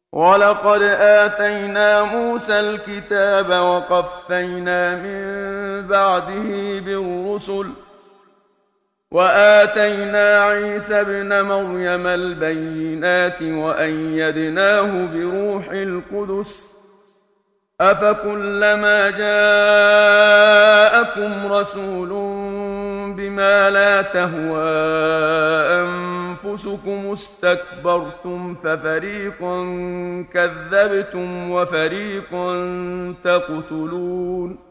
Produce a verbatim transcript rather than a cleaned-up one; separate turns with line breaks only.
ولقد آتينا موسى الكتاب وقفينا من بعده بالرسل وآتينا عيسى ابن مريم البينات وأيدناه بروح القدس أفكلما جاءكم رسول بما لا تهوى أنفسكم استكبرتم ففريقا كذبتم وفريقا تقتلون